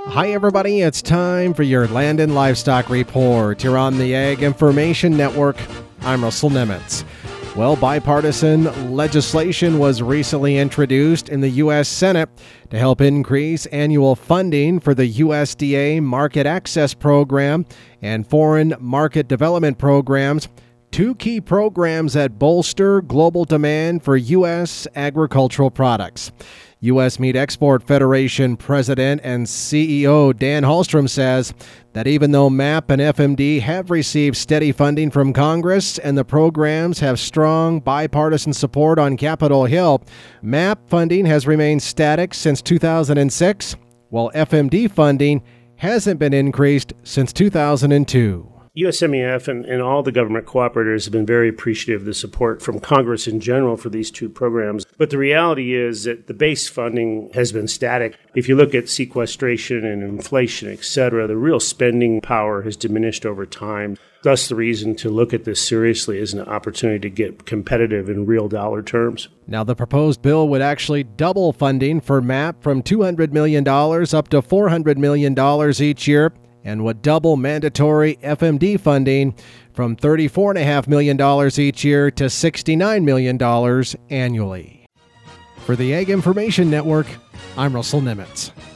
Hi, everybody. It's time for your Land and Livestock Report. You're on the Ag Information Network. I'm Russell Nemitz. Well, bipartisan legislation was recently introduced in the U.S. Senate to help increase annual funding for the USDA Market Access Program and Foreign Market Development Programs, two key programs that bolster global demand for U.S. agricultural products. U.S. Meat Export Federation President and CEO Dan Halstrom says that even though MAP and FMD have received steady funding from Congress and the programs have strong bipartisan support on Capitol Hill, MAP funding has remained static since 2006, while FMD funding hasn't been increased since 2002. USMEF and all the government cooperators have been very appreciative of the support from Congress in general for these two programs. But the reality is that the base funding has been static. If you look at sequestration and inflation, et cetera, the real spending power has diminished over time. Thus the reason to look at this seriously as an opportunity to get competitive in real dollar terms. Now, the proposed bill would actually double funding for MAP from $200 million up to $400 million each year, and would double mandatory FMD funding from $34.5 million each year to $69 million annually. For the Ag Information Network, I'm Russell Nemitz.